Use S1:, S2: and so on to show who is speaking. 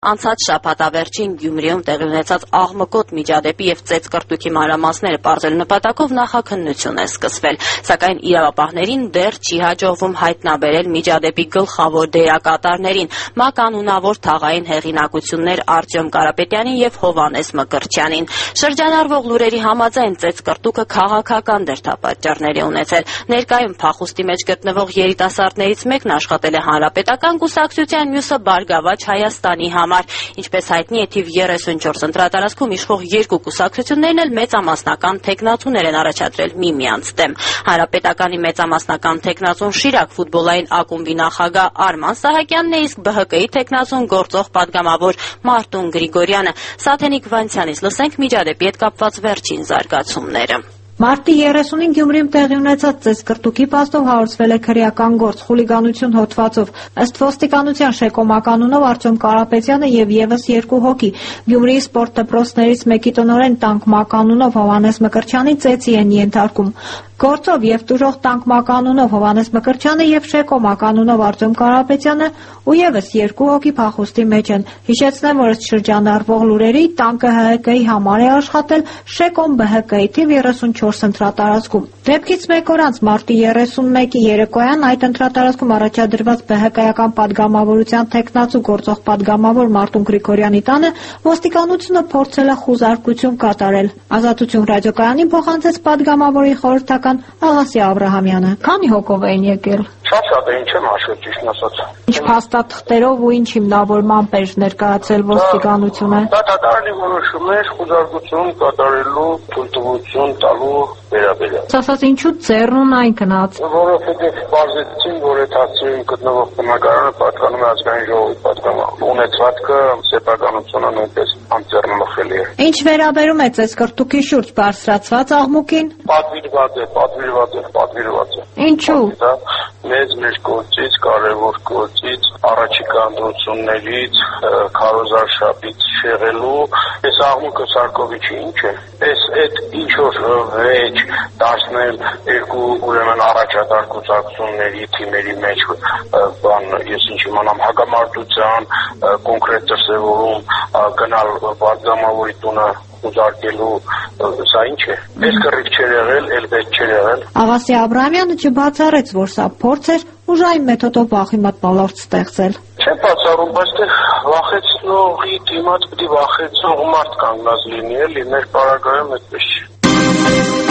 S1: Անցած շաբաթավերջին Գյումրիում տեղի ունեցած աղմկոտ միջադեպի եւ ծեծկռտուքի մանրամասները պարզելու նպատակով նախաքննություն է սկսվել, սակայն իրավապահներին դեռ չի հաջողվում հայտնաբերել միջադեպի գլխավոր դերակատարներին՝ ՄԱԿ անունավոր թաղային հեղինակություններ Արտյոմ Կարապետյանին եւ Հովհաննես Մկրտչյանին։ Շրջանառվող լուրերի համաձայն ծեծկռտուքը քաղաքական դրդապատճառներ է ունեցել։ Ներկայում փախուստի մեջ գտնվող երիտասարդներից մեկն աշխատել է Հանրապետական կուսակցության, մյուսը Բարգավաճ Հայաստանի համար։ Ինչպես հայտնի է, թիվ 34 ընտրատարածքում իշխող երկու կուսակցություններն էլ մեծամասնական թեկնածուներ են առաջադրել միմյանց դեմ։ Հանրապետականի մեծամասնական թեկնածուն Շիրակ ֆուտբոլային ակումբի նախագահ Արման Սահակյանն է, իսկ ԲՀԿ-ի թեկնածուն գործող պատգամավոր Մարտուն Գրիգորյանը։ Սաթենիկ Վանցյանից լսենք միջադեպի հետ կապված վերջին զարգացումները։
S2: Մարտի 30-ին Գյումրիում տեղի ունեցած ծեծկռտուքի փաստով հարուցվել է քրեական գործ խուլիգանություն հոդվածով։ Ըստ ոստիկանության Շեկոմակ անունով Արտյոմ Կարապետյանը եւ եւս երկու հոգի Գյումրիի սպորտ դպրոցներից մեկի տնօրեն Տանկ Մակ անունով Հովհաննես Մկրտչյանի ծեծի են ենթարկում։ Գործով եւ տուժող Տանկ Մակ անունով Հովհաննես Մկրտչյանը եւ Շեկոմակ անունով Արտյոմ Կարապետյանը ու եւս երկու հոգի փախուստի մեջ են։ Հիշեցնեմ, որ ըստ շրջանառվող լուրերի Տանկը ՀՀԿ-ի համար է աշխատել, Շեկոմ ԲՀԿ-ի թիվ 34 ընտրատարածքում։ Դեպքից մեկ օր անց մարտի 31-ի երեկոյան այդ ընտրատարածքում առաջադրված ԲՀԿ-ական падգամավորության թեկնածու գործող падգամավոր Մարտուն Գրիգորյանի տանը ոստիկանությունը փորձել է խուզարկություն կատարել։ Ազատություն ռադիոկայանին փոխանցեց падգամավորի խորհրդական Աղասի Աբրահամյանը։ Քանի հոգով էին եկել։
S3: Շատ էին, չեմ հաշվել ճիշտն ասած։
S2: Ինչ փաստաթղթերով ու ինչ հիմնավորմամբ էր ներկայացել ոստիկանությունը։
S3: Դատականի որոշումներ խուզարկություն կատարելու թույլտվություն տալու վերաբերյալ։
S2: Ասած ինչու ձեռնուն այն գնաց։
S3: Որովհետև բարձեցին, որ այդ հասցեին գտնվող բնակարանը պատկանում է ազգային ժողովի պատգամավորին։ Ունեցվածքը սեփականությունը նույնպես անձեռնմխելի է։
S2: Ինչ վերաբերում է ծեծկռտուքի շուրջ բարձրացված աղմուկին։
S3: Պատվիրված է։
S2: Ինչու։
S3: Մեր գործից, կարևոր գործից, առաջիկա ընտրություններից, քարոզար շապից շեղելու, այս աղմուկը Սարգովիչի ինչ է։ Այդ ինչ որ վեճ դարձնել երկու ուրեմն առաջատար կուսակցությունների թիմերի մեջ ես ինչ իմանամ հակամարտության կոնկրետ դրսևորում գնալ պատգամավորի տունը ուզարկելու սա ինչ է։ Այս կռիվ չէր եղել, էլ պետք չէր եղել։
S2: Աղասի Աբրահամյանը չբացառեց, որ սա փորձ էր ուժային մեթոդով վախի մթնոլորտ ստեղծել։
S3: Չեմ բացառում, բայց վախեցնողի դիմաց պետք է վախեցնող մարդ կանգնած լինի, էլի մեր պարագայում այդպես չի։